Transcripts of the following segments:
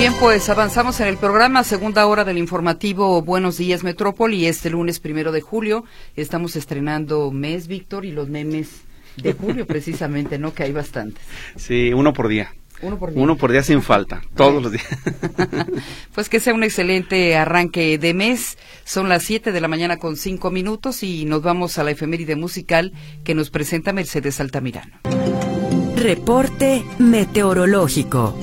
Bien, pues avanzamos en el programa, segunda hora del informativo Buenos Días Metrópoli. Este lunes 1 de julio estamos estrenando mes, Víctor, y los memes de julio precisamente, ¿no? Que hay bastantes. Sí, uno por día. Uno por día sin falta, todos los días. Pues que sea un excelente arranque de mes. Son las 7 de la mañana con 5 minutos y nos vamos a la efeméride musical que nos presenta Mercedes Altamirano. Reporte meteorológico.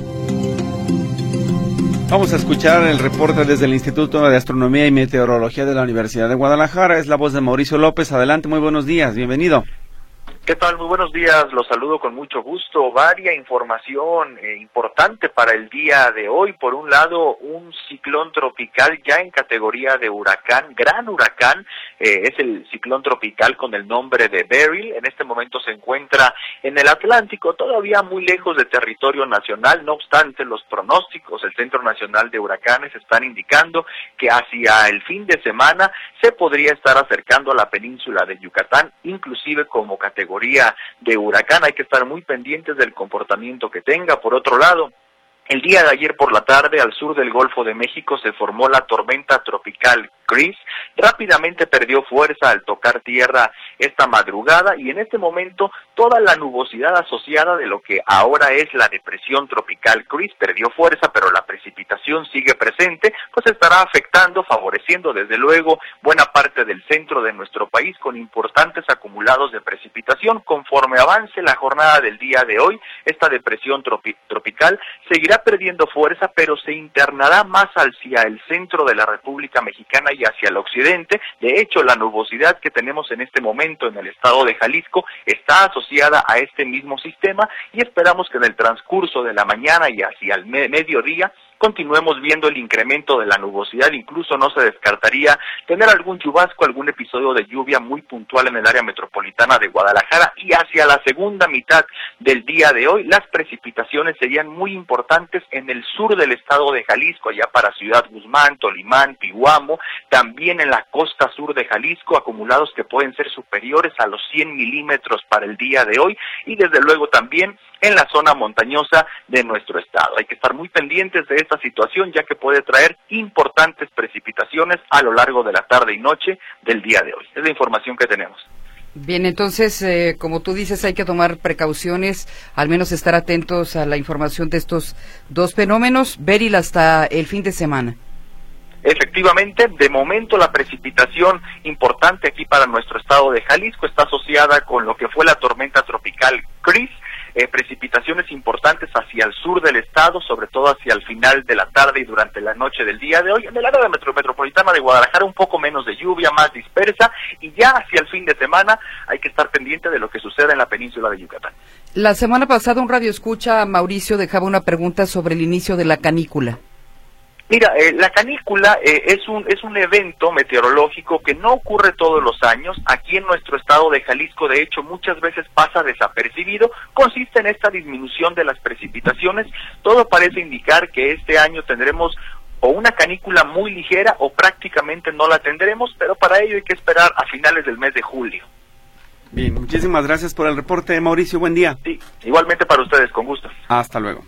Vamos a escuchar el reporte desde el Instituto de Astronomía y Meteorología de la Universidad de Guadalajara. Es la voz de Mauricio López. Adelante, muy buenos días, bienvenido. ¿Qué tal? Muy buenos días, los saludo con mucho gusto. Varia información importante para el día de hoy. Por un lado, un ciclón tropical ya en categoría de huracán, gran huracán, es el ciclón tropical con el nombre de Beryl. En este momento se encuentra en el Atlántico, todavía muy lejos de territorio nacional. No obstante, los pronósticos del Centro Nacional de Huracanes están indicando que hacia el fin de semana se podría estar acercando a la península de Yucatán, inclusive como categoría de huracán. Hay que estar muy pendientes del comportamiento que tenga. Por otro lado, el día de ayer por la tarde, al sur del Golfo de México, se formó la tormenta tropical Chris. Rápidamente perdió fuerza al tocar tierra esta madrugada y en este momento toda la nubosidad asociada de lo que ahora es la depresión tropical Chris perdió fuerza, pero la precipitación sigue presente, pues estará afectando, favoreciendo desde luego buena parte del centro de nuestro país con importantes acumulados de precipitación. Conforme avance la jornada del día de hoy, esta depresión tropical seguirá perdiendo fuerza, pero se internará más hacia el centro de la República Mexicana y hacia el occidente. De hecho, la nubosidad que tenemos en este momento en el estado de Jalisco está asociada a este mismo sistema y esperamos que en el transcurso de la mañana y hacia el mediodía continuemos viendo el incremento de la nubosidad. Incluso no se descartaría tener algún chubasco, algún episodio de lluvia muy puntual en el área metropolitana de Guadalajara, y hacia la segunda mitad del día de hoy las precipitaciones serían muy importantes en el sur del estado de Jalisco, allá para Ciudad Guzmán, Tolimán, Pihuamo, también en la costa sur de Jalisco, acumulados que pueden ser superiores a los 100 milímetros para el día de hoy, y desde luego también en la zona montañosa de nuestro estado. Hay que estar muy pendientes de esta situación, ya que puede traer importantes precipitaciones a lo largo de la tarde y noche del día de hoy. Es la información que tenemos. Bien, entonces, como tú dices, hay que tomar precauciones, al menos estar atentos a la información de estos dos fenómenos. Beryl hasta el fin de semana. Efectivamente, de momento la precipitación importante aquí para nuestro estado de Jalisco está asociada con lo que fue la tormenta tropical Chris. Precipitaciones importantes hacia el sur del estado, sobre todo hacia el final de la tarde y durante la noche del día de hoy. En el área de metropolitana de Guadalajara un poco menos de lluvia, más dispersa, y ya hacia el fin de semana hay que estar pendiente de lo que suceda en la península de Yucatán. La semana pasada un radioescucha, Mauricio, dejaba una pregunta sobre el inicio de la canícula. Mira, la canícula es un evento meteorológico que no ocurre todos los años. Aquí en nuestro estado de Jalisco, de hecho, muchas veces pasa desapercibido. Consiste en esta disminución de las precipitaciones. Todo parece indicar que este año tendremos o una canícula muy ligera o prácticamente no la tendremos, pero para ello hay que esperar a finales del mes de julio. Bien, muchísimas gracias por el reporte, Mauricio. Buen día. Sí, igualmente para ustedes, con gusto. Hasta luego.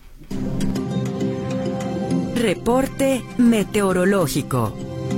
Reporte meteorológico.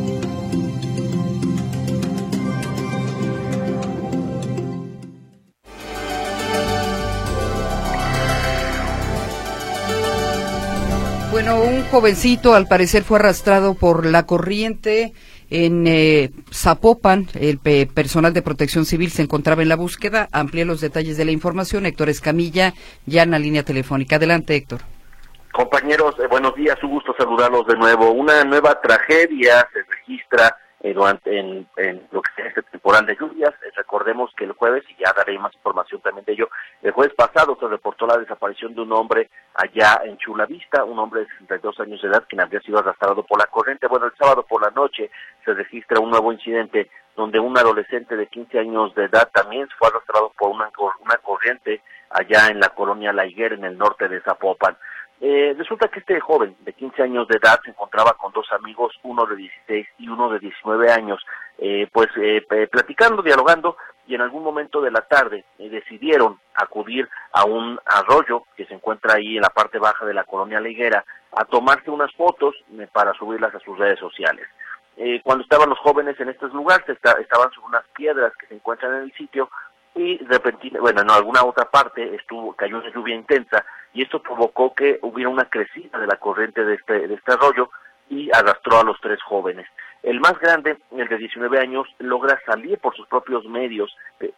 Bueno, un jovencito al parecer fue arrastrado por la corriente en Zapopan. El personal de Protección Civil se encontraba en la búsqueda. Amplía los detalles de la información Héctor Escamilla, ya en la línea telefónica. Adelante, Héctor. Compañeros, buenos días, un gusto saludarlos de nuevo. Una nueva tragedia se registra en lo que es este temporal de lluvias. Recordemos que el jueves, y ya daré más información también de ello, el jueves pasado se reportó la desaparición de un hombre allá en Chula Vista, un hombre de 62 años de edad quien había sido arrastrado por la corriente. Bueno, el sábado por la noche se registra un nuevo incidente donde un adolescente de 15 años de edad también fue arrastrado por una corriente allá en la colonia La Higuera, en el norte de Zapopan. Resulta que este joven de 15 años de edad se encontraba con dos amigos, uno de 16 y uno de 19 años, platicando, dialogando, y en algún momento de la tarde decidieron acudir a un arroyo que se encuentra ahí en la parte baja de la colonia La Higuera, a tomarse unas fotos para subirlas a sus redes sociales. Cuando estaban los jóvenes en estos lugares, estaban sobre unas piedras que se encuentran en el sitio, y repentinamente, en alguna otra parte cayó una lluvia intensa, y esto provocó que hubiera una crecida de la corriente de este arroyo, y arrastró a los 3 jóvenes. El más grande, el de 19 años, logra salir por sus propios medios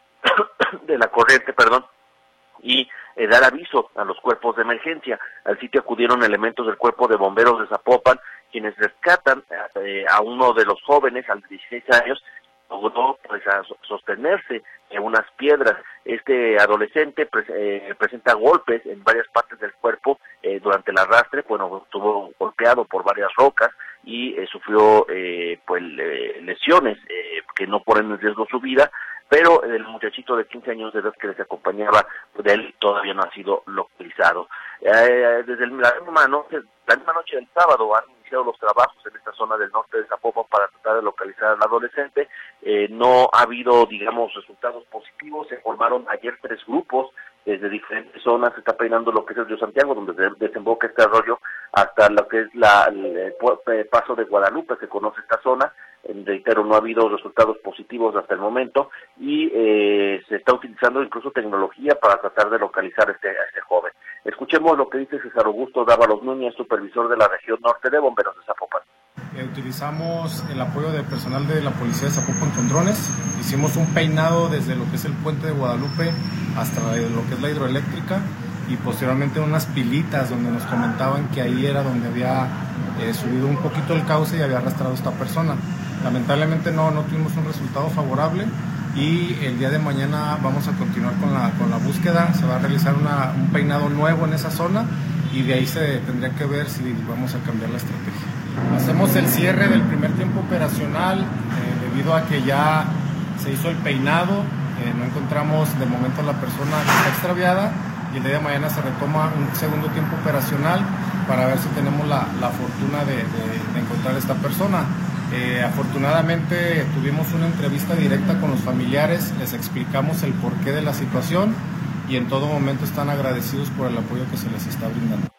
de la corriente, y dar aviso a los cuerpos de emergencia. Al sitio acudieron elementos del Cuerpo de Bomberos de Zapopan, quienes rescatan a uno de los jóvenes, al de 16 años, logró a sostenerse en unas piedras. Este adolescente presenta golpes en varias partes del cuerpo durante el arrastre, estuvo golpeado por varias rocas y sufrió lesiones que no ponen en riesgo su vida, pero el muchachito de 15 años de edad que les acompañaba de él todavía no ha sido localizado. Desde la misma noche del sábado han iniciado los trabajos en esta zona del norte de Zapopan para tratar de localizar al adolescente. No ha habido, resultados positivos. Se formaron ayer 3 grupos desde diferentes zonas. Se está peinando lo que es el río Santiago, donde desemboca este arroyo, hasta lo que es el paso de Guadalupe, se conoce esta zona. Reitero, no ha habido resultados positivos hasta el momento, y se está utilizando incluso tecnología para tratar de localizar a este joven. Escuchemos lo que dice César Augusto Dávalos Núñez, supervisor de la región norte de Bomberos de Zapopan. Utilizamos el apoyo del personal de la policía de Zapopan con drones. Hicimos un peinado desde lo que es el puente de Guadalupe hasta lo que es la hidroeléctrica, y posteriormente unas pilitas donde nos comentaban que ahí era donde había subido un poquito el cauce y había arrastrado a esta persona. Lamentablemente no tuvimos un resultado favorable, y el día de mañana vamos a continuar con la búsqueda. Se va a realizar un peinado nuevo en esa zona, y de ahí se tendría que ver si vamos a cambiar la estrategia. Hacemos el cierre del primer tiempo operacional debido a que ya se hizo el peinado, no encontramos de momento a la persona que está extraviada, y el día de mañana se retoma un segundo tiempo operacional para ver si tenemos la fortuna de encontrar a esta persona. Afortunadamente tuvimos una entrevista directa con los familiares, les explicamos el porqué de la situación, y en todo momento están agradecidos por el apoyo que se les está brindando.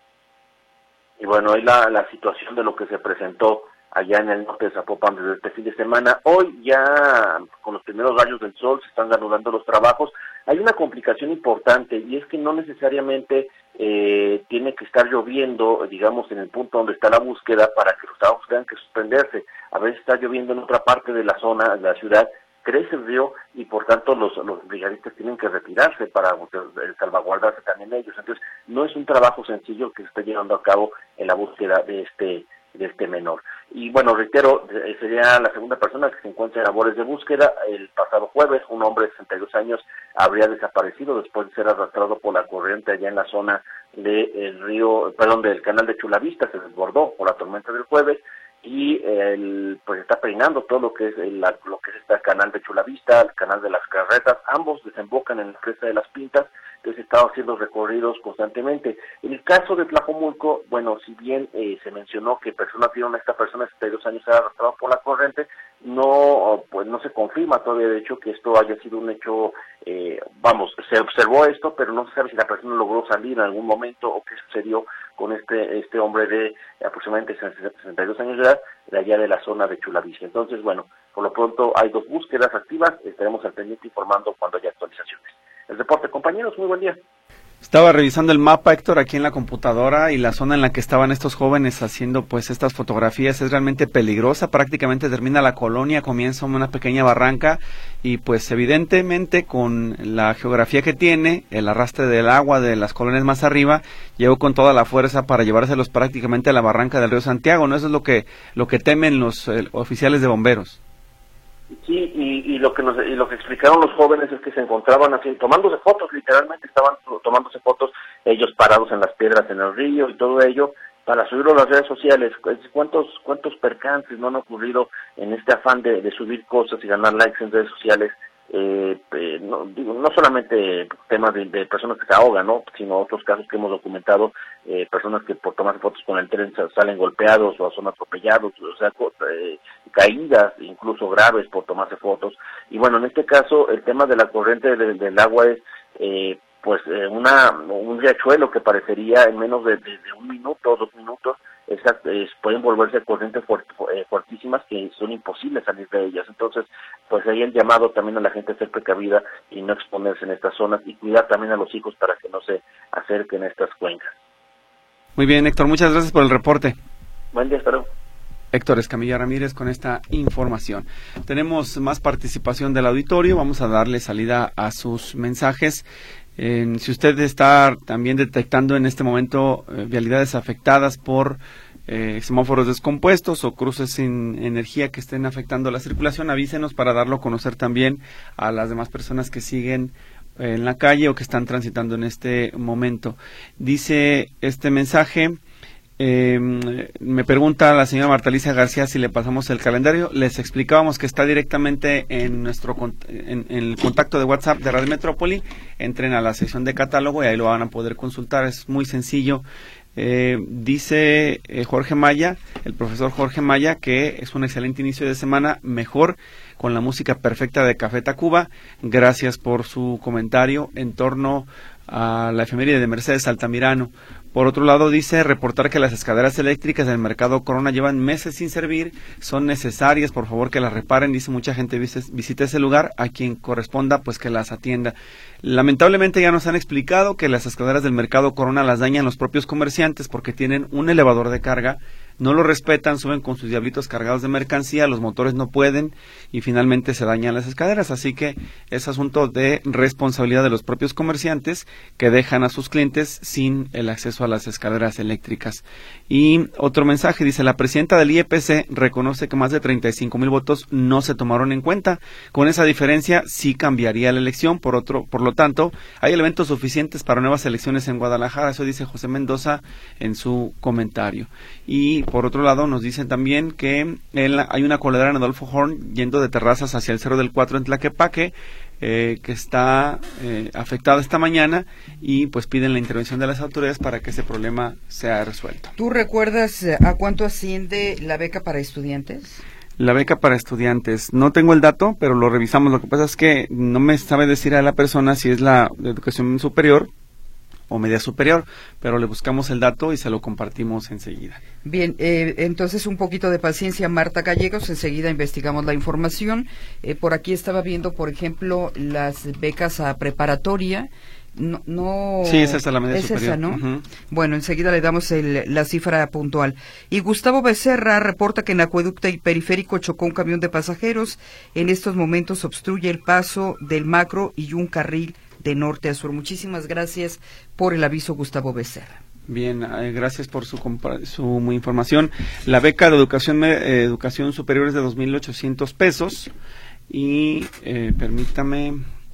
Y bueno, ahí la situación de lo que se presentó allá en el norte de Zapopan desde este fin de semana. Hoy ya con los primeros rayos del sol se están reanudando los trabajos. Hay una complicación importante, y es que no necesariamente tiene que estar lloviendo, en el punto donde está la búsqueda para que los trabajos tengan que suspenderse. A veces está lloviendo en otra parte de la zona, de la ciudad, crece el río, y por tanto los brigadistas tienen que retirarse para salvaguardarse también ellos. Entonces, no es un trabajo sencillo que se está llevando a cabo en la búsqueda de este menor. Y bueno, reitero, sería la segunda persona que se encuentra en labores de búsqueda. El pasado jueves, un hombre de 62 años habría desaparecido después de ser arrastrado por la corriente allá en la zona del canal de Chulavista. Se desbordó por la tormenta del jueves, y pues está peinando todo lo que es este canal de Chulavista, el canal de las Carretas. Ambos desembocan en la cresta de las Pintas. Entonces estaba haciendo recorridos constantemente. En el caso de Tlajomulco, si bien se mencionó que personas vieron a esta persona de 72 años ser arrastrada por la corriente, no se confirma todavía de hecho que esto haya sido un hecho, se observó esto, pero no se sabe si la persona logró salir en algún momento o qué sucedió con este hombre de aproximadamente 62 años de edad, de allá de la zona de Chulavista. Entonces, por lo pronto hay 2 búsquedas activas, estaremos al pendiente informando cuando haya actualizaciones. El reporte, compañeros, muy buen día. Estaba revisando el mapa, Héctor, aquí en la computadora, y la zona en la que estaban estos jóvenes haciendo pues estas fotografías es realmente peligrosa. Prácticamente termina la colonia, comienza una pequeña barranca, y pues evidentemente con la geografía que tiene, el arrastre del agua de las colonias más arriba, llegó con toda la fuerza para llevárselos prácticamente a la barranca del río Santiago, ¿no? Eso es lo que temen los oficiales de bomberos. Sí, y lo que explicaron los jóvenes es que se encontraban así, tomándose fotos, literalmente estaban tomándose fotos, ellos parados en las piedras en el río y todo ello, para subirlo a las redes sociales. ¿Cuántos percances no han ocurrido en este afán de subir cosas y ganar likes en redes sociales? No solamente temas de personas que se ahogan, ¿no?, sino otros casos que hemos documentado, personas que por tomarse fotos con el tren salen golpeados o son atropellados, caídas incluso graves por tomarse fotos. Y bueno, en este caso el tema de la corriente del agua es un riachuelo que parecería en menos de 1 minuto o 2 minutos, pueden volverse corrientes fuertísimas que son imposibles salir de ellas. Entonces, pues ahí el llamado también a la gente a ser precavida y no exponerse en estas zonas y cuidar también a los hijos para que no se acerquen a estas cuencas. Muy bien, Héctor, muchas gracias por el reporte. Buen día, hasta luego. Héctor Escamilla Ramírez con esta información. Tenemos más participación del auditorio, vamos a darle salida a sus mensajes. Si usted está también detectando en este momento vialidades afectadas por semáforos descompuestos o cruces sin energía que estén afectando la circulación, avísenos para darlo a conocer también a las demás personas que siguen en la calle o que están transitando en este momento. Dice este mensaje... me pregunta la señora Marta Alicia García si le pasamos el calendario. Les explicábamos que está directamente en el contacto de WhatsApp de Radio Metrópoli. Entren a la sección de catálogo y ahí lo van a poder consultar. Es muy sencillo. Dice Jorge Maya, el profesor Jorge Maya, que es un excelente inicio de semana, mejor con la música perfecta de Café Tacuba. Gracias por su comentario en torno a la efeméride de Mercedes Altamirano. Por otro lado, dice reportar que las escaleras eléctricas del Mercado Corona llevan meses sin servir, son necesarias, por favor que las reparen. Dice mucha gente visita ese lugar, a quien corresponda pues que las atienda. Lamentablemente ya nos han explicado que las escaleras del Mercado Corona las dañan los propios comerciantes porque tienen un elevador de carga, no lo respetan, suben con sus diablitos cargados de mercancía, los motores no pueden y finalmente se dañan las escaleras. Así que es asunto de responsabilidad de los propios comerciantes que dejan a sus clientes sin el acceso a las escaleras eléctricas. Y otro mensaje, dice la presidenta del IEPC reconoce que más de 35,000 votos no se tomaron en cuenta. Con esa diferencia sí cambiaría la elección. Por lo tanto, hay elementos suficientes para nuevas elecciones en Guadalajara. Eso dice José Mendoza en su comentario. Y por otro lado nos dicen también que hay una coladera en Adolfo Horn yendo de Terrazas hacia el Cerro del 4 en Tlaquepaque, que está afectada esta mañana y pues piden la intervención de las autoridades para que ese problema sea resuelto. ¿Tú recuerdas a cuánto asciende la beca para estudiantes? La beca para estudiantes, no tengo el dato, pero lo revisamos. Lo que pasa es que no me sabe decir a la persona si es la de educación superior o media superior, pero le buscamos el dato y se lo compartimos enseguida. Bien, entonces un poquito de paciencia, Marta Gallegos, enseguida investigamos la información. Por aquí estaba viendo, por ejemplo, las becas a preparatoria. No, sí, esa es la media superior. Esa, ¿no? Uh-huh. Bueno, enseguida le damos la cifra puntual. Y Gustavo Becerra reporta que en Acueducto y Periférico chocó un camión de pasajeros. En estos momentos obstruye el paso del macro y un carril de norte a sur. Muchísimas gracias por el aviso, Gustavo Becerra. Bien, gracias por su información. La beca de educación superior es de 2,800 pesos y permítame,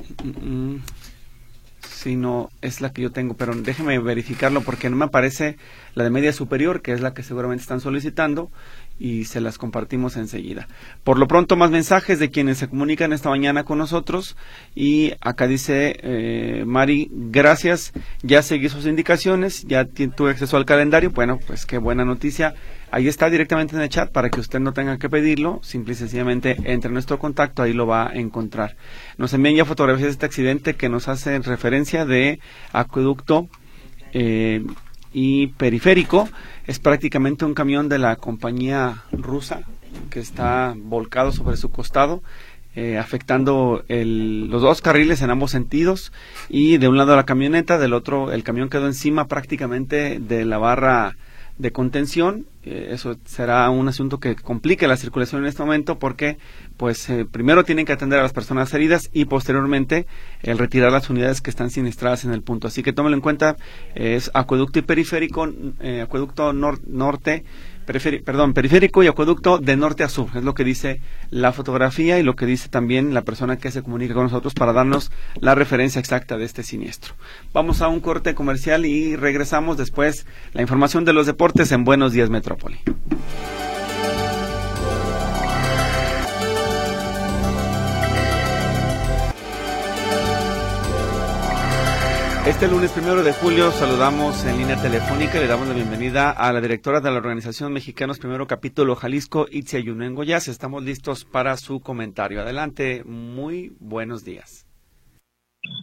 si no es la que yo tengo, pero déjeme verificarlo porque no me aparece la de media superior, que es la que seguramente están solicitando, y se las compartimos enseguida. Por lo pronto, más mensajes de quienes se comunican esta mañana con nosotros, y acá dice Mari, gracias, ya seguí sus indicaciones, ya tuve acceso al calendario. Bueno, pues qué buena noticia. Ahí está directamente en el chat para que usted no tenga que pedirlo, simple y sencillamente entre en nuestro contacto, ahí lo va a encontrar. Nos envían ya fotografías de este accidente que nos hacen referencia de Acueducto y Periférico. Es prácticamente un camión de la compañía rusa que está volcado sobre su costado, afectando los dos carriles en ambos sentidos, y de un lado la camioneta, del otro el camión quedó encima prácticamente de la barra de contención. Eso será un asunto que complique la circulación en este momento porque pues primero tienen que atender a las personas heridas y posteriormente el retirar las unidades que están siniestradas en el punto. Así que tómenlo en cuenta, es Acueducto y Periférico, Acueducto Periférico y Acueducto de norte a sur. Es lo que dice la fotografía y lo que dice también la persona que se comunica con nosotros para darnos la referencia exacta de este siniestro. Vamos a un corte comercial y regresamos después la información de los deportes en Buenos Días Metrópoli. Este lunes 1 de julio saludamos en línea telefónica y le damos la bienvenida a la directora de la Organización Mexicanos Primero Capítulo Jalisco, Itzia Yunengo Yas. Estamos listos para su comentario. Adelante, muy buenos días.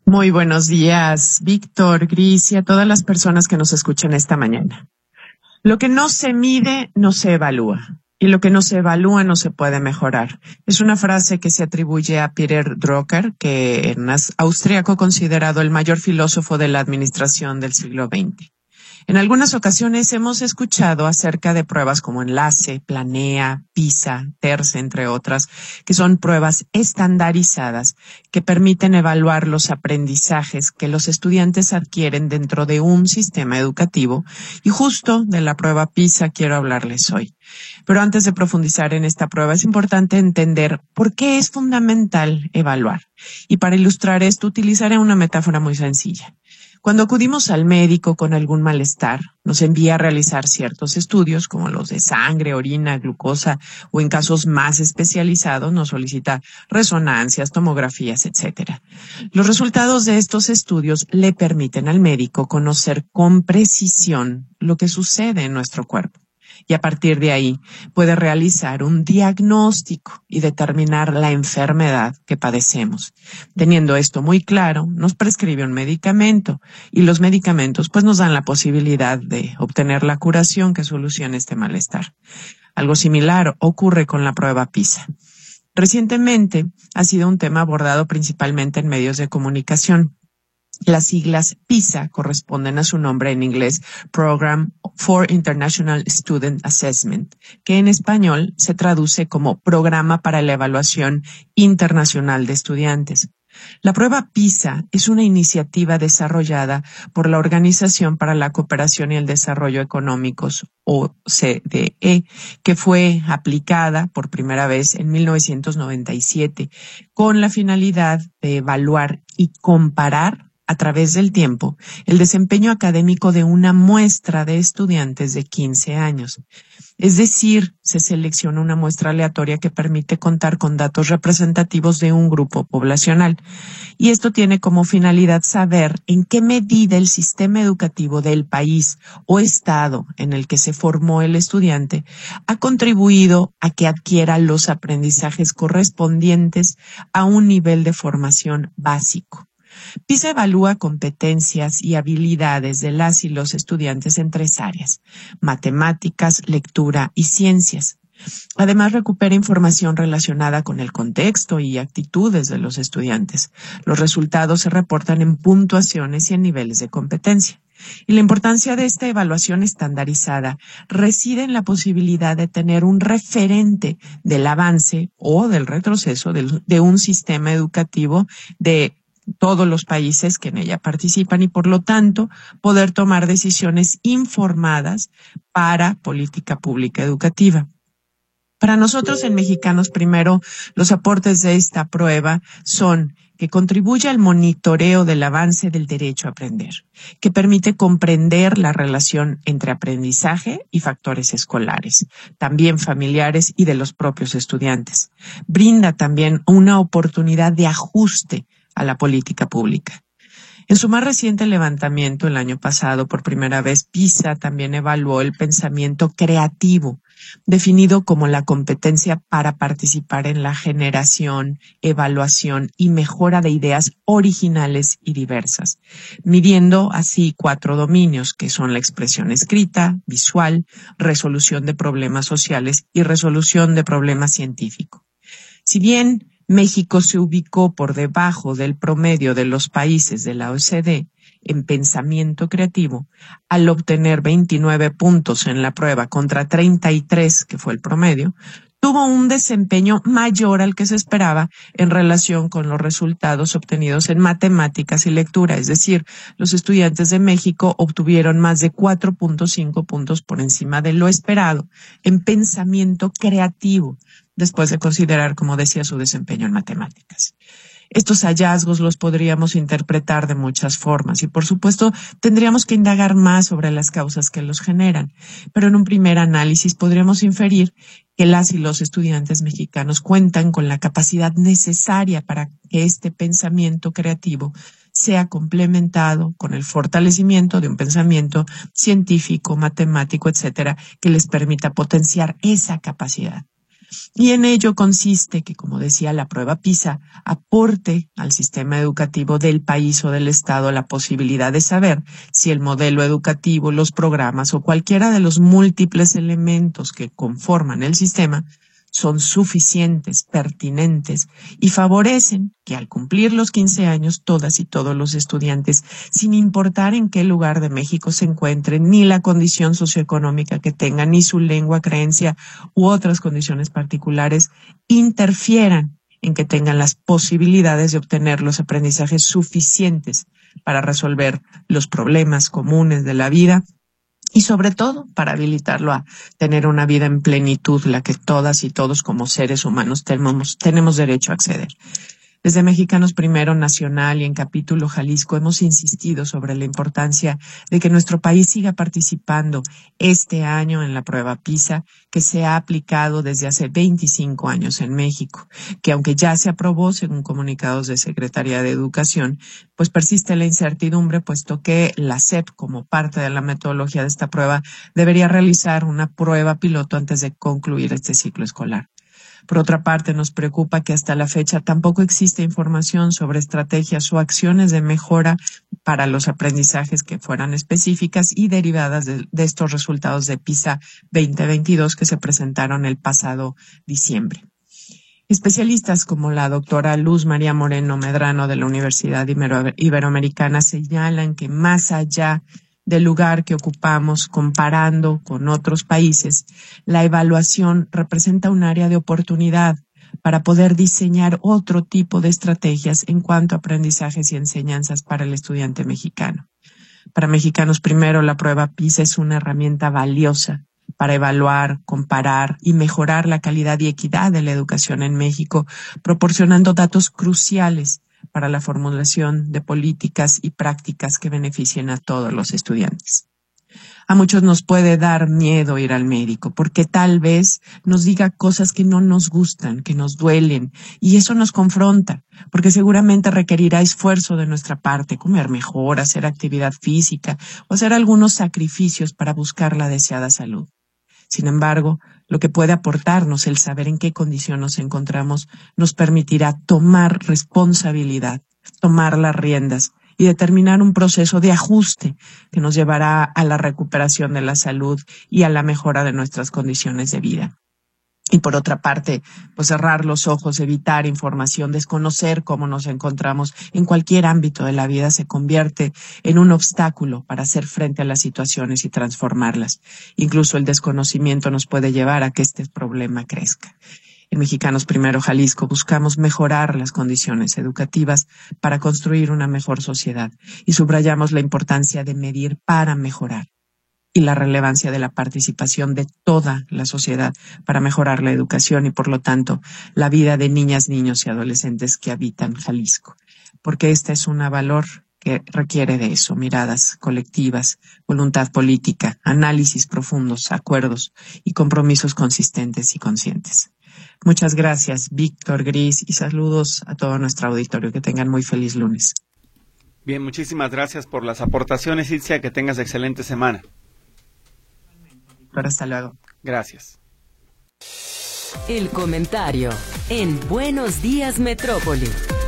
Muy buenos días, Víctor, Gris y a todas las personas que nos escuchan esta mañana. Lo que no se mide no se evalúa y lo que no se evalúa no se puede mejorar. Es una frase que se atribuye a Peter Drucker, que es austríaco considerado el mayor filósofo de la administración del siglo XX. En algunas ocasiones hemos escuchado acerca de pruebas como Enlace, Planea, PISA, TERS, entre otras, que son pruebas estandarizadas que permiten evaluar los aprendizajes que los estudiantes adquieren dentro de un sistema educativo. Y justo de la prueba PISA quiero hablarles hoy. Pero antes de profundizar en esta prueba es importante entender por qué es fundamental evaluar. Y para ilustrar esto utilizaré una metáfora muy sencilla. Cuando acudimos al médico con algún malestar, nos envía a realizar ciertos estudios como los de sangre, orina, glucosa o en casos más especializados nos solicita resonancias, tomografías, etc. Los resultados de estos estudios le permiten al médico conocer con precisión lo que sucede en nuestro cuerpo. Y a partir de ahí puede realizar un diagnóstico y determinar la enfermedad que padecemos. Teniendo esto muy claro, nos prescribe un medicamento y los medicamentos pues nos dan la posibilidad de obtener la curación que solucione este malestar. Algo similar ocurre con la prueba PISA. Recientemente ha sido un tema abordado principalmente en medios de comunicación. Las siglas PISA corresponden a su nombre en inglés, Program for International Student Assessment, que en español se traduce como Programa para la Evaluación Internacional de Estudiantes. La prueba PISA es una iniciativa desarrollada por la Organización para la Cooperación y el Desarrollo Económicos, OCDE, que fue aplicada por primera vez en 1997 con la finalidad de evaluar y comparar a través del tiempo, el desempeño académico de una muestra de estudiantes de 15 años. Es decir, se selecciona una muestra aleatoria que permite contar con datos representativos de un grupo poblacional. Y esto tiene como finalidad saber en qué medida el sistema educativo del país o estado en el que se formó el estudiante ha contribuido a que adquiera los aprendizajes correspondientes a un nivel de formación básico. PISA evalúa competencias y habilidades de las y los estudiantes en 3 áreas: matemáticas, lectura y ciencias. Además, recupera información relacionada con el contexto y actitudes de los estudiantes. Los resultados se reportan en puntuaciones y en niveles de competencia. Y la importancia de esta evaluación estandarizada reside en la posibilidad de tener un referente del avance o del retroceso de un sistema educativo de todos los países que en ella participan y por lo tanto poder tomar decisiones informadas para política pública educativa. Para nosotros en Mexicanos Primero, los aportes de esta prueba son que contribuye al monitoreo del avance del derecho a aprender, que permite comprender la relación entre aprendizaje y factores escolares, también familiares y de los propios estudiantes. Brinda también una oportunidad de ajuste a la política pública. En su más reciente levantamiento el año pasado, por primera vez, PISA también evaluó el pensamiento creativo, definido como la competencia para participar en la generación, evaluación y mejora de ideas originales y diversas, midiendo así 4 dominios que son la expresión escrita, visual, resolución de problemas sociales y resolución de problemas científicos. Si bien México se ubicó por debajo del promedio de los países de la OCDE en pensamiento creativo, al obtener 29 puntos en la prueba contra 33, que fue el promedio, tuvo un desempeño mayor al que se esperaba en relación con los resultados obtenidos en matemáticas y lectura. Es decir, los estudiantes de México obtuvieron más de 4.5 puntos por encima de lo esperado en pensamiento creativo, después de considerar, como decía, su desempeño en matemáticas. Estos hallazgos los podríamos interpretar de muchas formas y, por supuesto, tendríamos que indagar más sobre las causas que los generan. Pero en un primer análisis podríamos inferir que las y los estudiantes mexicanos cuentan con la capacidad necesaria para que este pensamiento creativo sea complementado con el fortalecimiento de un pensamiento científico, matemático, etcétera, que les permita potenciar esa capacidad. y en ello consiste que, como decía, la prueba PISA aporte al sistema educativo del país o del estado la posibilidad de saber si el modelo educativo, los programas o cualquiera de los múltiples elementos que conforman el sistema son suficientes, pertinentes y favorecen que al cumplir los 15 años todas y todos los estudiantes, sin importar en qué lugar de México se encuentren, ni la condición socioeconómica que tengan, ni su lengua, creencia u otras condiciones particulares, interfieran en que tengan las posibilidades de obtener los aprendizajes suficientes para resolver los problemas comunes de la vida y sobre todo para habilitarlo a tener una vida en plenitud, la que todas y todos como seres humanos tenemos derecho a acceder. Desde Mexicanos Primero Nacional y en Capítulo Jalisco hemos insistido sobre la importancia de que nuestro país siga participando este año en la prueba PISA que se ha aplicado desde hace 25 años en México, que aunque ya se aprobó según comunicados de Secretaría de Educación, pues persiste la incertidumbre puesto que la SEP, como parte de la metodología de esta prueba, debería realizar una prueba piloto antes de concluir este ciclo escolar. Por otra parte, nos preocupa que hasta la fecha tampoco existe información sobre estrategias o acciones de mejora para los aprendizajes que fueran específicas y derivadas de estos resultados de PISA 2022 que se presentaron el pasado diciembre. Especialistas como la doctora Luz María Moreno Medrano de la Universidad Iberoamericana señalan que más allá del lugar que ocupamos comparando con otros países, la evaluación representa un área de oportunidad para poder diseñar otro tipo de estrategias en cuanto a aprendizajes y enseñanzas para el estudiante mexicano. Para Mexicanos Primero, la prueba PISA es una herramienta valiosa para evaluar, comparar y mejorar la calidad y equidad de la educación en México, proporcionando datos cruciales para la formulación de políticas y prácticas que beneficien a todos los estudiantes. A muchos nos puede dar miedo ir al médico porque tal vez nos diga cosas que no nos gustan, que nos duelen, y eso nos confronta porque seguramente requerirá esfuerzo de nuestra parte, comer mejor, hacer actividad física o hacer algunos sacrificios para buscar la deseada salud. Sin embargo, lo que puede aportarnos el saber en qué condición nos encontramos nos permitirá tomar responsabilidad, tomar las riendas y determinar un proceso de ajuste que nos llevará a la recuperación de la salud y a la mejora de nuestras condiciones de vida. Y por otra parte, pues cerrar los ojos, evitar información, desconocer cómo nos encontramos en cualquier ámbito de la vida se convierte en un obstáculo para hacer frente a las situaciones y transformarlas. Incluso el desconocimiento nos puede llevar a que este problema crezca. En Mexicanos Primero Jalisco buscamos mejorar las condiciones educativas para construir una mejor sociedad y subrayamos la importancia de medir para mejorar y la relevancia de la participación de toda la sociedad para mejorar la educación y, por lo tanto, la vida de niñas, niños y adolescentes que habitan Jalisco. Porque esta es una valor que requiere de eso, miradas colectivas, voluntad política, análisis profundos, acuerdos y compromisos consistentes y conscientes. Muchas gracias, Víctor, Gris, y saludos a todo nuestro auditorio. Que tengan muy feliz lunes. Bien, muchísimas gracias por las aportaciones, Itzia, que tengas excelente semana. Pero hasta luego. Gracias. El comentario en Buenos Días Metrópoli.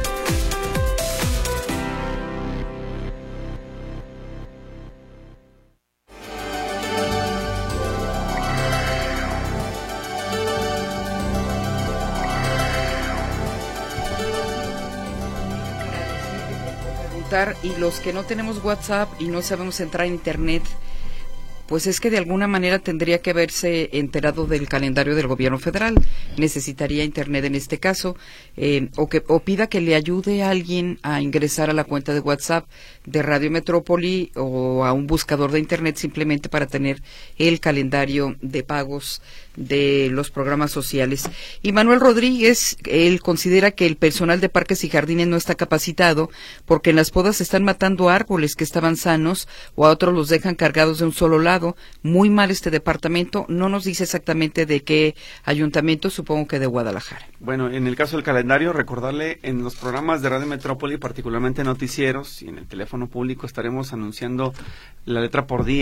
Y los que no tenemos WhatsApp y no sabemos entrar a Internet, pues es que de alguna manera tendría que haberse enterado del calendario del gobierno federal. Necesitaría Internet en este caso, o pida que le ayude a alguien a ingresar a la cuenta de WhatsApp de Radio Metrópoli o a un buscador de Internet simplemente para tener el calendario de pagos de los programas sociales. Y Manuel Rodríguez, él considera que el personal de parques y jardines no está capacitado porque en las podas están matando árboles que estaban sanos o a otros los dejan cargados de un solo lado. Muy mal este departamento. No nos dice exactamente de qué ayuntamiento, supongo que de Guadalajara. Bueno, en el caso del calendario, recordarle en los programas de Radio Metrópoli, particularmente noticieros y en el teléfono público, estaremos anunciando la letra por día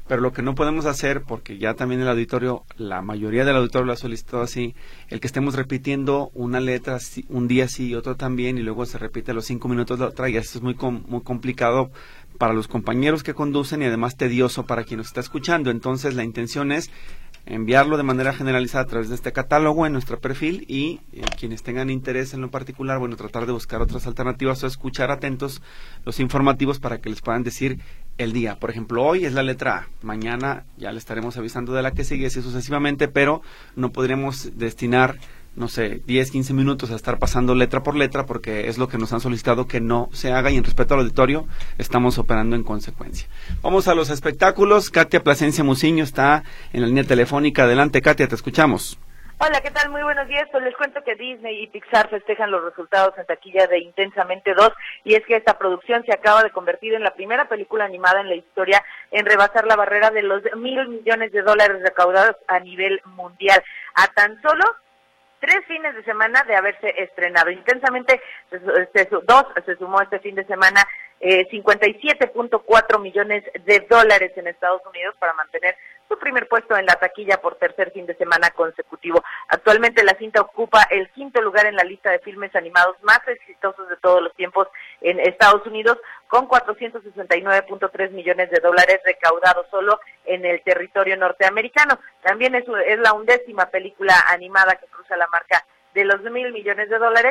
pero lo que no podemos hacer, porque ya también el auditorio, la mayoría del auditorio lo ha solicitado así, el que estemos repitiendo una letra un día sí y otro también, y luego se repite a los 5 minutos la otra, y eso es muy complicado para los compañeros que conducen y además tedioso para quien nos está escuchando. Entonces la intención es enviarlo de manera generalizada a través de este catálogo en nuestro perfil y quienes tengan interés en lo particular, bueno, tratar de buscar otras alternativas o escuchar atentos los informativos para que les puedan decir el día. Por ejemplo, hoy es la letra A, mañana ya le estaremos avisando de la que sigue, así sucesivamente, pero no podremos destinar, no sé, 10, 15 minutos a estar pasando letra por letra, porque es lo que nos han solicitado que no se haga, y en respeto al auditorio estamos operando en consecuencia. Vamos a los espectáculos. Katia Plasencia Muciño está en la línea telefónica. Adelante, Katia, te escuchamos. Hola, ¿qué tal? Muy buenos días. Pues les cuento que Disney y Pixar festejan los resultados en taquilla de Intensamente 2, y es que esta producción se acaba de convertir en la primera película animada en la historia en rebasar la barrera de los $1,000 millones recaudados a nivel mundial, a tan solo 3 fines de semana de haberse estrenado. Intensamente 2 se sumó este fin de semana $57.4 millones en Estados Unidos para mantener su primer puesto en la taquilla por tercer fin de semana consecutivo. Actualmente la cinta ocupa el 5º lugar en la lista de filmes animados más exitosos de todos los tiempos en Estados Unidos, con $469.3 millones recaudados solo en el territorio norteamericano. También es la 11ª película animada que cruza la marca de los $1,000 millones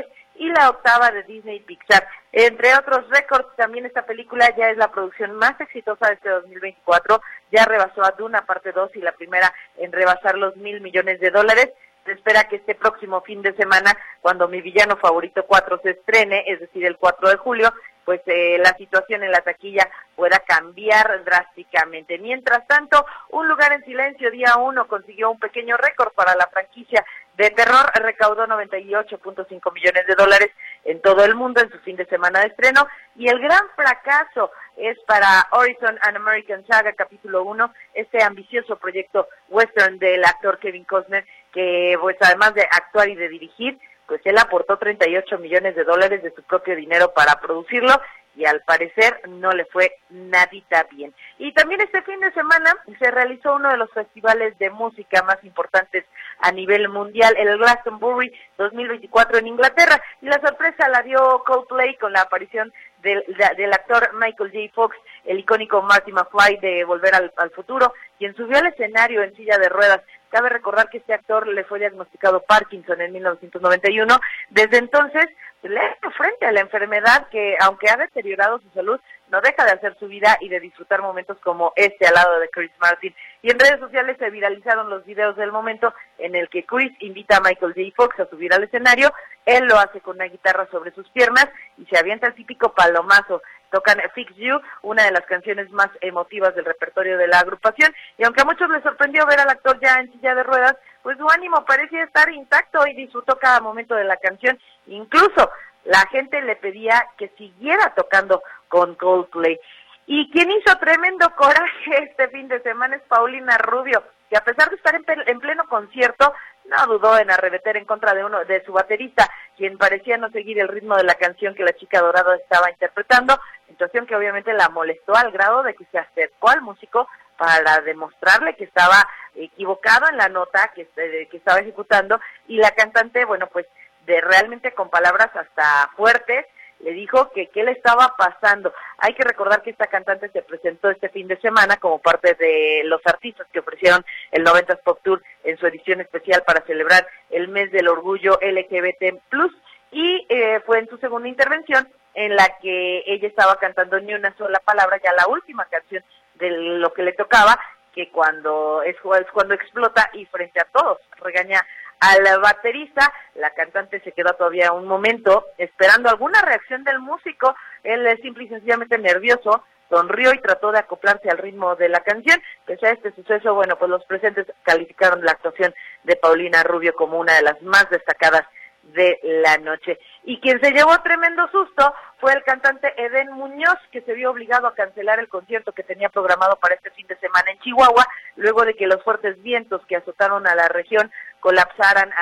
y la 8ª de Disney y Pixar. Entre otros récords, también esta película ya es la producción más exitosa de este 2024, ya rebasó a Duna parte 2 y la primera en rebasar los $1,000 millones. Se espera que este próximo fin de semana, cuando Mi Villano Favorito 4 se estrene, es decir, el 4 de julio, pues la situación en la taquilla pueda cambiar drásticamente. Mientras tanto, Un Lugar en Silencio, día 1, consiguió un pequeño récord para la franquicia de terror, recaudó $98.5 millones en todo el mundo en su fin de semana de estreno, y el gran fracaso es para Horizon An American Saga capítulo 1, este ambicioso proyecto western del actor Kevin Costner, que pues además de actuar y de dirigir, pues él aportó $38 millones de su propio dinero para producirlo, y al parecer no le fue nadita bien. Y también este fin de semana se realizó uno de los festivales de música más importantes a nivel mundial, el Glastonbury 2024 en Inglaterra, y la sorpresa la dio Coldplay con la aparición del actor Michael J. Fox, el icónico Marty McFly de Volver al Futuro, quien subió al escenario en silla de ruedas. Cabe recordar que este actor le fue diagnosticado Parkinson en 1991. Desde entonces le ha hecho frente a la enfermedad que, aunque ha deteriorado su salud, no deja de hacer su vida y de disfrutar momentos como este al lado de Chris Martin. Y en redes sociales se viralizaron los videos del momento en el que Chris invita a Michael J. Fox a subir al escenario. Él lo hace con una guitarra sobre sus piernas y se avienta el típico palomazo. Tocan Fix You, una de las canciones más emotivas del repertorio de la agrupación, y aunque a muchos les sorprendió ver al actor ya en silla de ruedas, pues su ánimo parecía estar intacto y disfrutó cada momento de la canción. Incluso la gente le pedía que siguiera tocando con Coldplay. Y quien hizo tremendo coraje este fin de semana es Paulina Rubio, que a pesar de estar en pleno concierto, no dudó en arremeter en contra de su baterista, quien parecía no seguir el ritmo de la canción que la chica dorada estaba interpretando, situación que obviamente la molestó al grado de que se acercó al músico para demostrarle que estaba equivocado en la nota que estaba ejecutando, y la cantante, bueno, pues realmente con palabras hasta fuertes, le dijo que qué le estaba pasando. Hay que recordar que esta cantante se presentó este fin de semana como parte de los artistas que ofrecieron el 90s Pop Tour en su edición especial para celebrar el mes del orgullo LGBT+, y fue en su segunda intervención en la que ella estaba cantando Ni Una Sola Palabra, ya la última canción de lo que le tocaba, que cuando cuando explota y frente a todos regaña al baterista. La cantante se quedó todavía un momento esperando alguna reacción del músico. Él es simple y sencillamente nervioso, sonrió y trató de acoplarse al ritmo de la canción. Pese a este suceso, bueno, pues los presentes calificaron la actuación de Paulina Rubio como una de las más destacadas de la noche. Y quien se llevó tremendo susto fue el cantante Edén Muñoz, que se vio obligado a cancelar el concierto que tenía programado para este fin de semana en Chihuahua, luego de que los fuertes vientos que azotaron a la región colapsaran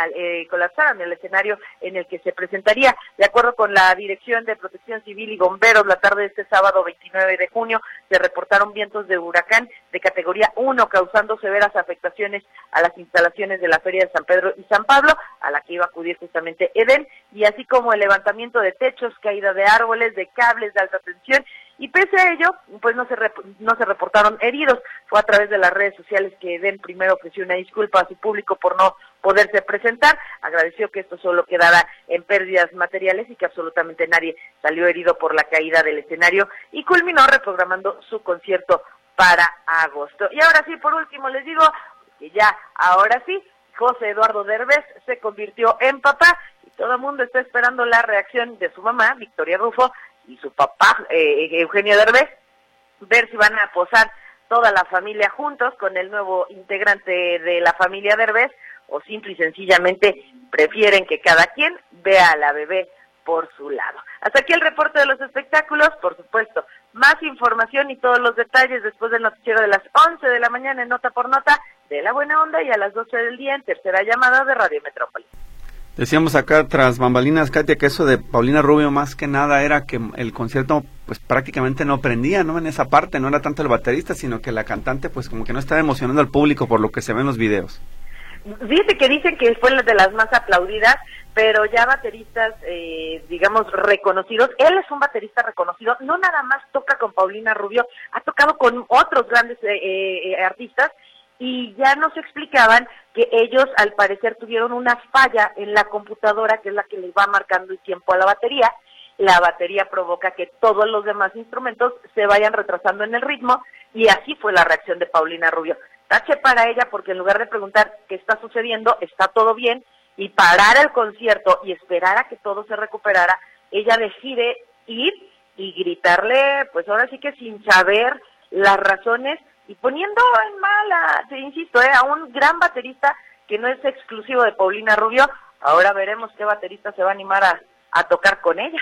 el escenario en el que se presentaría. De acuerdo con la Dirección de Protección Civil y Bomberos, la tarde de este sábado 29 de junio se reportaron vientos de huracán de categoría 1, causando severas afectaciones a las instalaciones de la Feria de San Pedro y San Pablo, a la que iba a acudir justamente Edén, y así como el levantamiento de techos, caída de árboles, de cables de alta tensión, y pese a ello, pues no se reportaron heridos. Fue a través de las redes sociales que Edén primero ofreció una disculpa a su público por no poderse presentar, agradeció que esto solo quedara en pérdidas materiales y que absolutamente nadie salió herido por la caída del escenario, y culminó reprogramando su concierto para agosto. Y ahora sí, por último, les digo que ya, ahora sí, José Eduardo Derbez se convirtió en papá, y todo el mundo está esperando la reacción de su mamá, Victoria Rufo, y su papá, Eugenio Derbez, ver si van a posar toda la familia juntos con el nuevo integrante de la familia Derbez, o simple y sencillamente prefieren que cada quien vea a la bebé por su lado. Hasta aquí el reporte de los espectáculos. Por supuesto, más información y todos los detalles después del noticiero de las 11 de la mañana en Nota por Nota de La Buena Onda, y a las 12 del día en Tercera Llamada de Radio Metrópoli. Decíamos acá tras bambalinas, Katia, que eso de Paulina Rubio más que nada era que el concierto pues prácticamente no prendía, ¿no? En esa parte no era tanto el baterista, sino que la cantante pues como que no estaba emocionando al público por lo que se ve en los videos. Fíjate que dicen que fue de las más aplaudidas, pero ya bateristas, digamos, reconocidos. Él es un baterista reconocido, no nada más toca con Paulina Rubio, ha tocado con otros grandes artistas, y ya nos explicaban que ellos al parecer tuvieron una falla en la computadora, que es la que les va marcando el tiempo a la batería. La batería provoca que todos los demás instrumentos se vayan retrasando en el ritmo, y así fue la reacción de Paulina Rubio. Tache para ella, porque en lugar de preguntar qué está sucediendo, está todo bien, y parar el concierto y esperar a que todo se recuperara, ella decide ir y gritarle, pues ahora sí que sin saber las razones, y poniendo en mala, te insisto, a un gran baterista que no es exclusivo de Paulina Rubio. Ahora veremos qué baterista se va a animar a tocar con ella.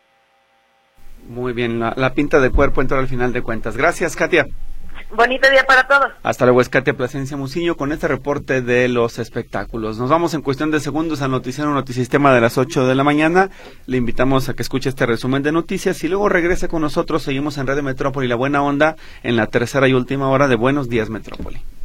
Muy bien, la pinta de cuerpo entró al final de cuentas. Gracias, Katia. Bonito día para todos. Hasta luego, es Katia Plasencia Muciño con este reporte de los espectáculos. Nos vamos en cuestión de segundos al noticiero Notisistema de las 8 de la mañana. Le invitamos a que escuche este resumen de noticias y luego regrese con nosotros. Seguimos en Radio Metrópoli, La Buena Onda, en la tercera y última hora de Buenos Días Metrópoli.